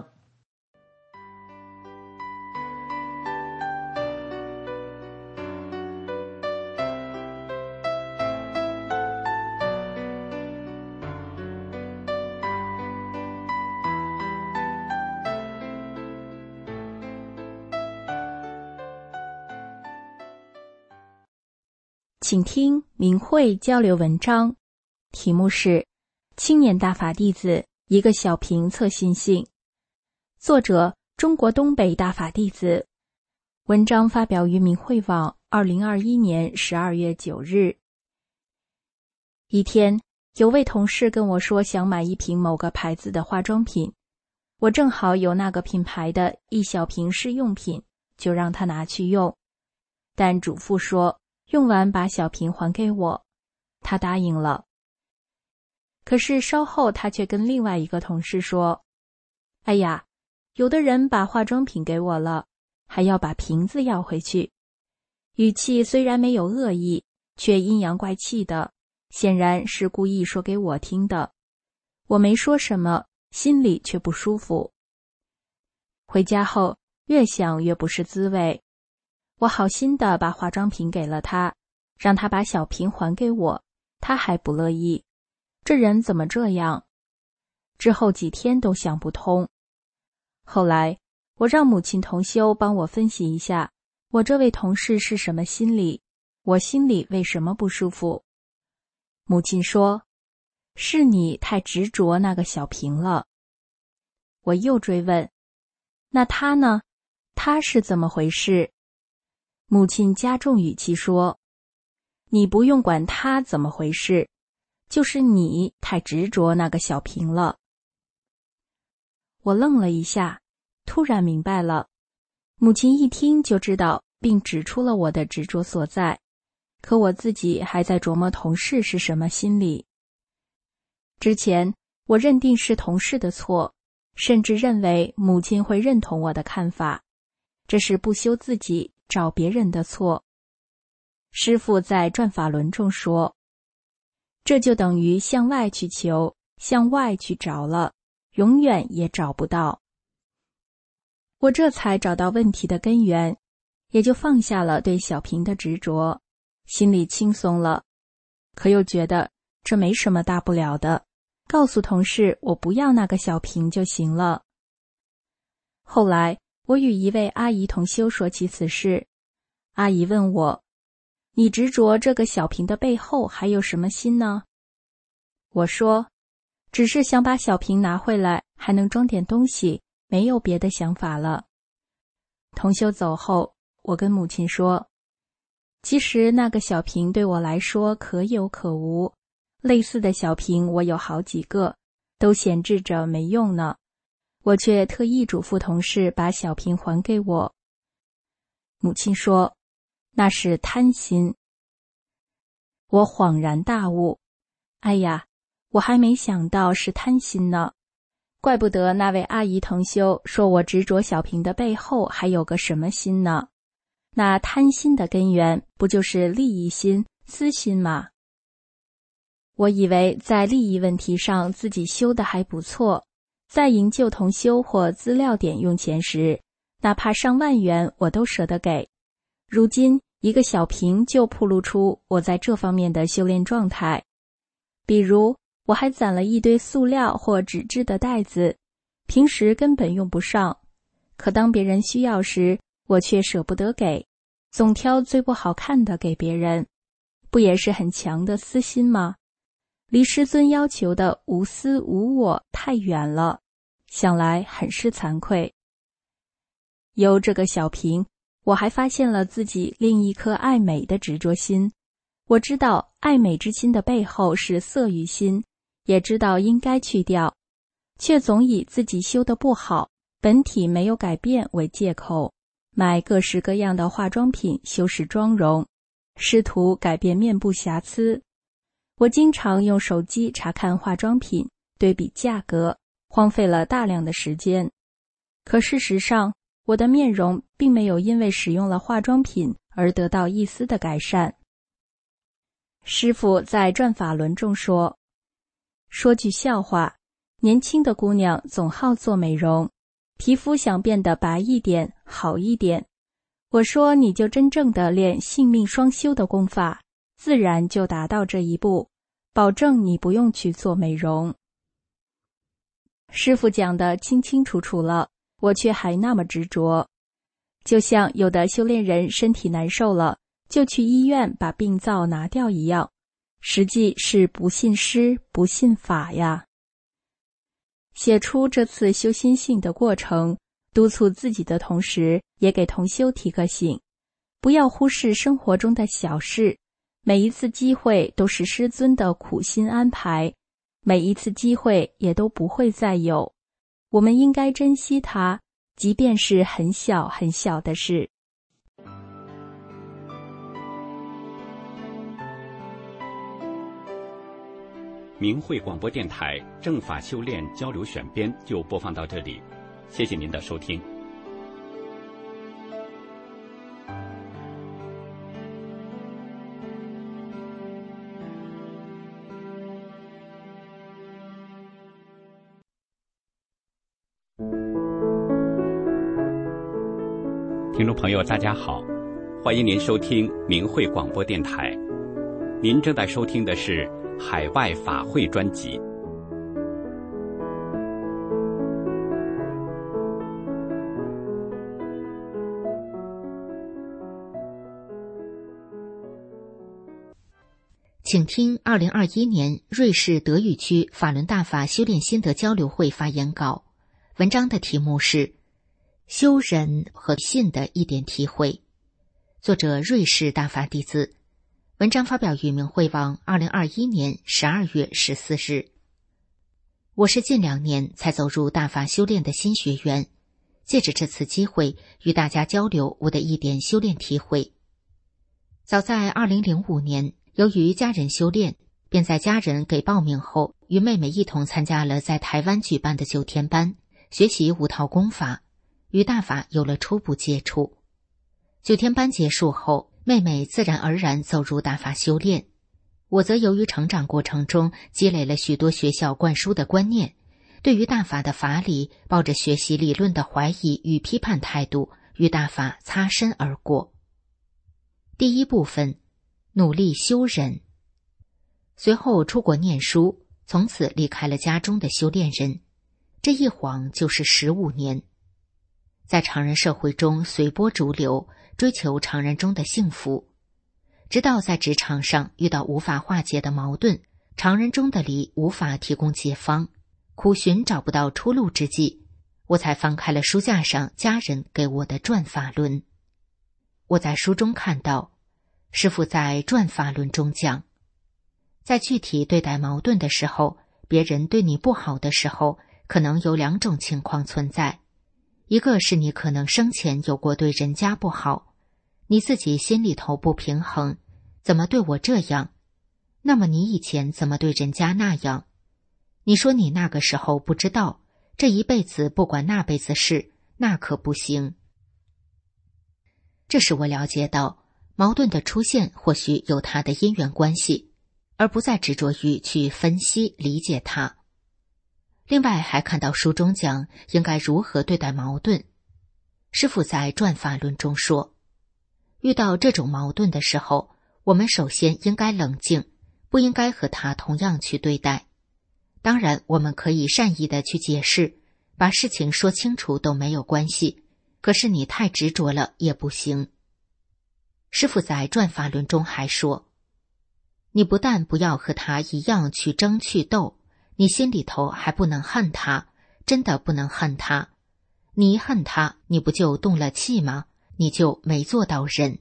请听明慧交流文章，题目是青年大法弟子一个小评测心性，作者中国东北大法弟子，文章发表于明慧网2021年12月9日。一天，有位同事跟我说想买一瓶某个牌子的化妆品，我正好有那个品牌的一小瓶试用品，就让他拿去用，但嘱咐说用完把小瓶还给我，他答应了。可是稍后他却跟另外一个同事说，哎呀，有的人把化妆品给我了，还要把瓶子要回去。语气虽然没有恶意，却阴阳怪气的，显然是故意说给我听的。我没说什么，心里却不舒服。回家后越想越不是滋味，我好心地把化妆品给了他，让他把小瓶还给我，他还不乐意。这人怎么这样？之后几天都想不通。后来我让母亲同修帮我分析一下，我这位同事是什么心理，我心里为什么不舒服。母亲说，是你太执着那个小瓶了。我又追问，那他呢？他是怎么回事？母亲加重语气说，你不用管他怎么回事，就是你太执着那个小瓶了。我愣了一下，突然明白了，母亲一听就知道并指出了我的执着所在，可我自己还在琢磨同事是什么心理。之前我认定是同事的错，甚至认为母亲会认同我的看法，这是不修自己找别人的错。师父在转法轮中说，这就等于向外去求，向外去找了，永远也找不到。我这才找到问题的根源，也就放下了对小瓶的执着，心里轻松了。可又觉得这没什么大不了的，告诉同事我不要那个小瓶就行了。后来我与一位阿姨同修说起此事，阿姨问我，你执着这个小瓶的背后还有什么心呢？我说，只是想把小瓶拿回来，还能装点东西，没有别的想法了。同修走后，我跟母亲说，其实那个小瓶对我来说可有可无，类似的小瓶我有好几个，都闲置着没用呢，我却特意嘱咐同事把小瓶还给我。母亲说，那是贪心。我恍然大悟，哎呀，我还没想到是贪心呢， 怪不得那位阿姨同修说我执着小瓶的背后还有个什么心呢？那贪心的根源不就是利益心、私心吗？我以为在利益问题上自己修得还不错，在营救同修或资料点用钱时，哪怕上万元我都舍得给。如今一个小瓶就暴露出我在这方面的修炼状态。比如我还攒了一堆塑料或纸质的袋子，平时根本用不上，可当别人需要时，我却舍不得给，总挑最不好看的给别人，不也是很强的私心吗？离师尊要求的无私无我太远了，想来很是惭愧。由这个小瓶，我还发现了自己另一颗爱美的执着心。我知道爱美之心的背后是色欲心，也知道应该去掉，却总以自己修得不好，本体没有改变为借口，买各式各样的化妆品修饰妆容，试图改变面部瑕疵。我经常用手机查看化妆品，对比价格，荒废了大量的时间。可事实上，我的面容并没有因为使用了化妆品而得到一丝的改善。师父在转法轮中说句笑话，年轻的姑娘总好做美容，皮肤想变得白一点、好一点。我说你就真正的练性命双修的功法，自然就达到这一步，保证你不用去做美容。师父讲得清清楚楚了，我却还那么执着。就像有的修炼人身体难受了，就去医院把病灶拿掉一样，实际是不信师不信法呀。写出这次修心性的过程，督促自己的同时，也给同修提个醒，不要忽视生活中的小事，每一次机会都是师尊的苦心安排，每一次机会也都不会再有，我们应该珍惜它，即便是很小很小的事。 明慧广播电台正法修炼交流选编就播放到这里，谢谢您的收听。听众朋友大家好，欢迎您收听明慧广播电台，您正在收听的是海外法会专辑。 请听2021年瑞士德语区法轮大法修炼心得交流会发言稿，文章的题目是修忍和信的一点体会，作者瑞士大法弟子，文章发表于明慧网2021年12月14日。我是近2年才走入大法修炼的新学员，借着这次机会与大家交流我的一点修炼体会。早在2005年，由于家人修炼，便在家人给报名后，与妹妹一同参加了在台湾举办的9天班，学习5套功法，与大法有了初步接触。9天班结束后，妹妹自然而然走入大法修炼，我则由于成长过程中积累了许多学校灌输的观念，对于大法的法理抱着学习理论的怀疑与批判态度，与大法擦身而过。第一部分，努力修忍。随后出国念书，从此离开了家中的修炼人，这一晃就是15年。在常人社会中随波逐流，追求常人中的幸福，直到在职场上遇到无法化解的矛盾，常人中的理无法提供解方，苦寻找不到出路之际，我才翻开了书架上家人给我的转法轮。我在书中看到，师父在转法轮中讲，在具体对待矛盾的时候，别人对你不好的时候，可能有2种情况存在。一个是你可能生前有过对人家不好，你自己心里头不平衡，怎么对我这样？那么你以前怎么对人家那样？你说你那个时候不知道， 这一辈子不管那辈子事，那可不行。这使我了解到，矛盾的出现或许有它的因缘关系，而不再执着于去分析理解它。另外还看到书中讲应该如何对待矛盾。师父在转法论中说，遇到这种矛盾的时候，我们首先应该冷静，不应该和它同样去对待。当然我们可以善意的去解释，把事情说清楚都没有关系，可是你太执着了也不行。师父在转法论中还说，你不但不要和他一样去争去斗，你心里头还不能恨他，真的不能恨他。你一恨他，你不就动了气吗？你就没做到人。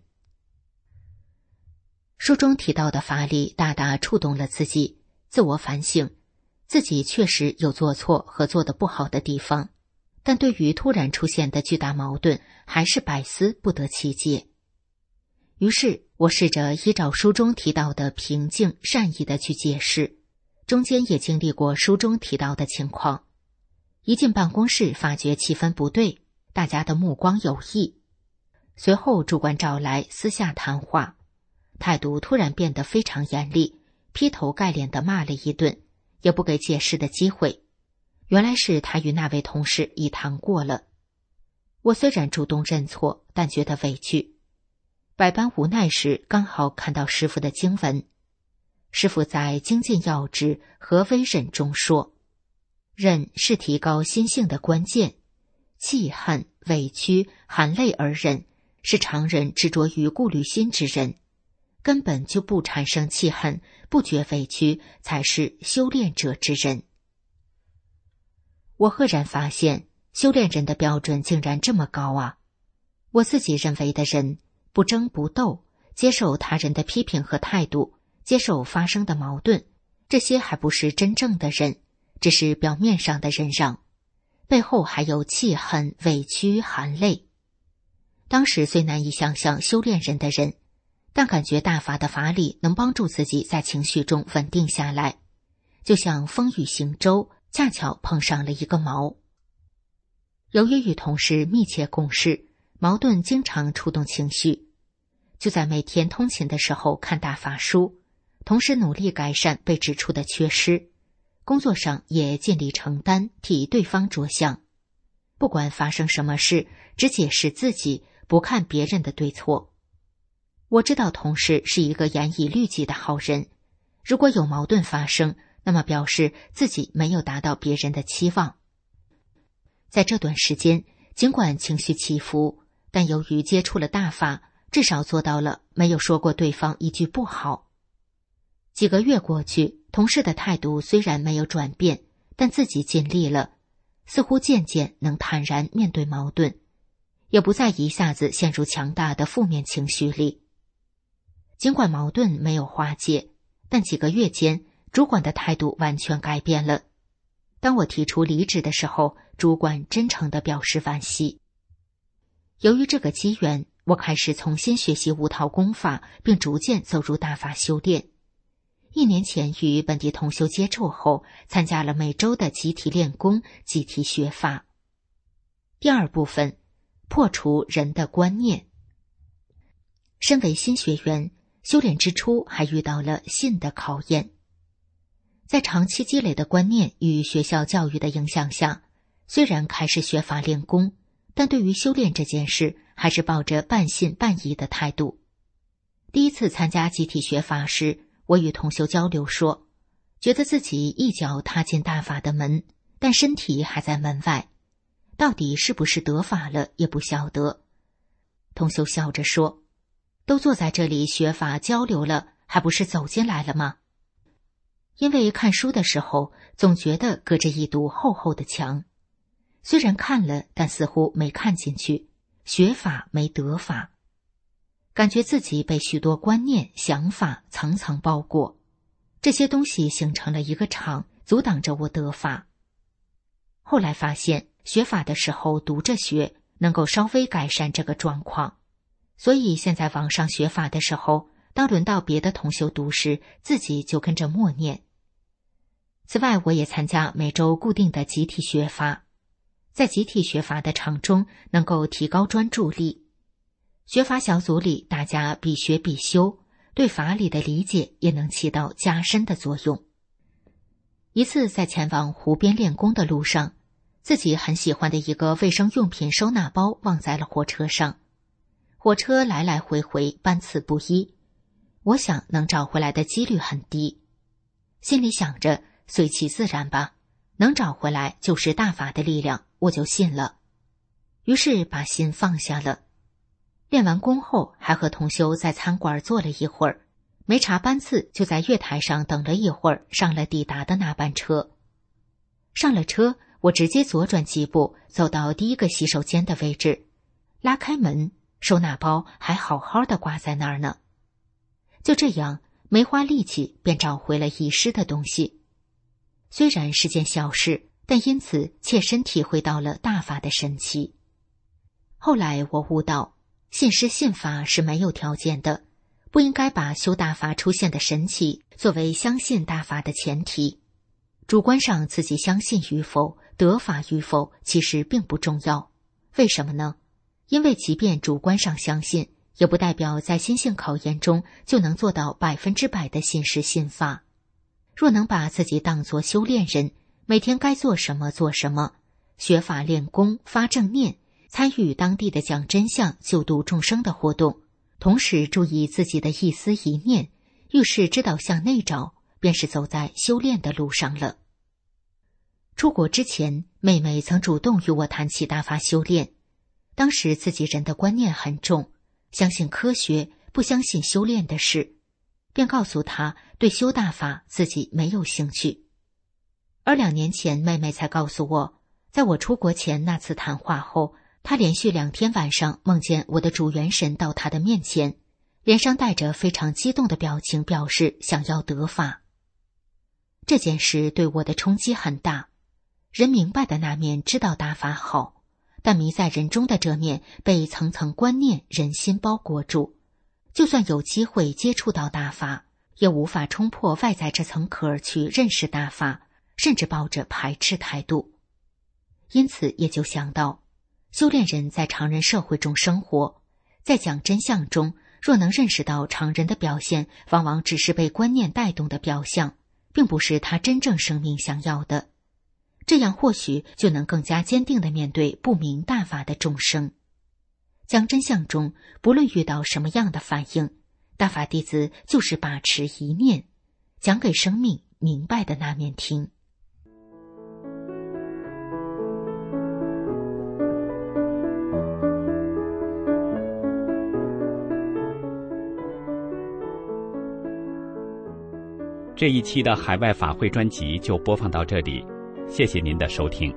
书中提到的法理大大触动了自己，自我反省，自己确实有做错和做得不好的地方，但对于突然出现的巨大矛盾，还是百思不得其解。于是我试着依照书中提到的平静善意的去解释，中间也经历过书中提到的情况。一进办公室发觉气氛不对，大家的目光有异。随后主管找来私下谈话，态度突然变得非常严厉，劈头盖脸地骂了一顿，也不给解释的机会。原来是他与那位同事已谈过了。我虽然主动认错，但觉得委屈。百般无奈时，刚好看到师父的经文。师父在精进要旨何为忍中说，忍是提高心性的关键，气恨、委屈、含泪而忍，是常人执着于顾虑心之人，根本就不产生气恨，不觉委屈，才是修炼者之人。我赫然发现，修炼人的标准竟然这么高啊！我自己认为的人，不争不斗，接受他人的批评和态度，接受发生的矛盾，这些还不是真正的人，只是表面上的忍让，背后还有气恨、委屈、含泪。当时虽难以想象修炼人的人，但感觉大法的法理能帮助自己在情绪中稳定下来，就像风雨行舟，恰巧碰上了一个锚。由于与同事密切共事，矛盾经常触动情绪，就在每天通勤的时候看大法书，同时努力改善被指出的缺失，工作上也尽力承担，替对方着想。不管发生什么事，只解释自己，不看别人的对错。我知道同事是一个严以律己的好人，如果有矛盾发生，那么表示自己没有达到别人的期望。在这段时间，尽管情绪起伏，但由于接触了大法，至少做到了没有说过对方一句不好。几个月过去，同事的态度虽然没有转变，但自己尽力了，似乎渐渐能坦然面对矛盾，也不再一下子陷入强大的负面情绪里。尽管矛盾没有化解，但几个月间，主管的态度完全改变了。当我提出离职的时候，主管真诚地表示惋惜。由于这个机缘，我开始重新学习无套功法，并逐渐走入大法修炼。1年前与本地同修接触后，参加了每周的集体练功、集体学法。第二部分，破除人的观念。身为新学员，修炼之初还遇到了信的考验。在长期积累的观念与学校教育的影响下，虽然开始学法练功，但对于修炼这件事还是抱着半信半疑的态度。第一次参加集体学法时，我与同修交流说，觉得自己一脚踏进大法的门，但身体还在门外，到底是不是得法了也不晓得。同修笑着说，都坐在这里学法交流了，还不是走进来了吗？因为看书的时候总觉得隔着一堵厚厚的墙，虽然看了，但似乎没看进去，学法没得法，感觉自己被许多观念想法层层包裹，这些东西形成了一个场，阻挡着我得法。后来发现学法的时候读着学，能够稍微改善这个状况，所以现在网上学法的时候，当轮到别的同修读时，自己就跟着默念。此外，我也参加每周固定的集体学法， 在集体学法的场中能够提高专注力。学法小组里大家必学必修，对法理的理解也能起到加深的作用。一次在前往湖边练功的路上，自己很喜欢的一个卫生用品收纳包忘在了火车上。火车来来回回，班次不一，我想能找回来的几率很低。心里想着随其自然吧，能找回来就是大法的力量，我就信了。于是把心放下了。练完功后还和同修在餐馆坐了一会儿，没查班次就在月台上等了一会儿，上了抵达的那班车。上了车，我直接左转几步走到第一个洗手间的位置，拉开门，收纳包还好好的挂在那儿呢。就这样没花力气便找回了遗失的东西。虽然是件小事，但因此切身体会到了大法的神奇。后来我悟到，信师信法是没有条件的，不应该把修大法出现的神奇作为相信大法的前提。主观上自己相信与否，得法与否其实并不重要。为什么呢？因为即便主观上相信，也不代表在心性考验中就能做到100%的信师信法。若能把自己当作修炼人，每天该做什么做什么，学法练功发正念，参与当地的讲真相救度众生的活动，同时注意自己的一思一念，遇事知道向内找，便是走在修炼的路上了。出国之前，妹妹曾主动与我谈起大法修炼。当时自己人的观念很重，相信科学，不相信修炼的事，便告诉她对修大法自己没有兴趣。而2年前妹妹才告诉我，在我出国前那次谈话后，她连续2天晚上梦见我的主元神到她的面前，脸上带着非常激动的表情，表示想要得法。这件事对我的冲击很大。人明白的那面知道大法好，但迷在人中的这面被层层观念人心包裹住，就算有机会接触到大法，也无法冲破外在这层壳去认识大法，甚至抱着排斥态度。因此也就想到，修炼人在常人社会中生活，在讲真相中，若能认识到常人的表现往往只是被观念带动的表象，并不是他真正生命想要的，这样或许就能更加坚定地面对不明大法的众生。讲真相中，不论遇到什么样的反应，大法弟子就是把持一念，讲给生命明白的那面听。 这一期的海外法会专辑就播放到这里，谢谢您的收听。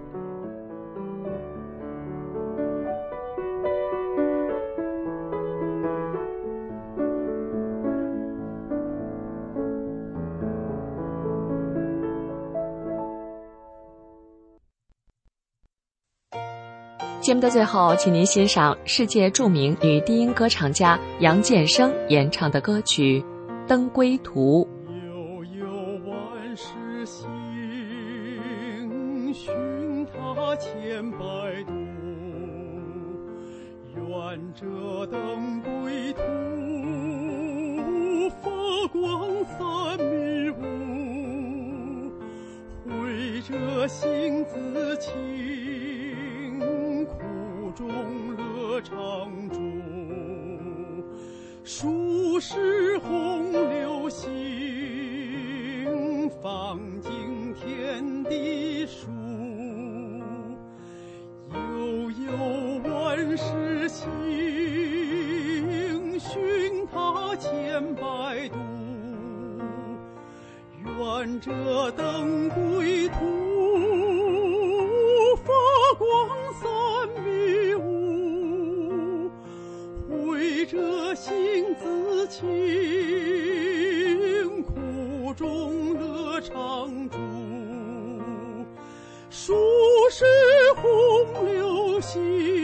节目的最后，请您欣赏世界著名女低音歌唱家杨建生演唱的歌曲《登归途》。 悠悠万世行，寻他千百度，愿这登归途，发光三迷雾，慧者心自清，苦中乐常驻，数世洪流行，放尽天地数，悠悠万世行，寻他千百度，愿这登归途，发光三迷雾，慧者心自清，苦中乐常驻，数世洪流行，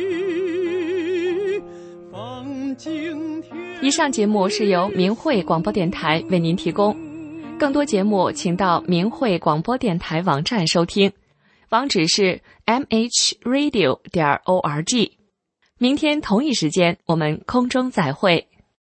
放尽天。 以上节目是由明慧广播电台为您提供，更多节目请到明慧广播电台网站收听。 网址是 mhradio.org。明天同一时间我们空中再会。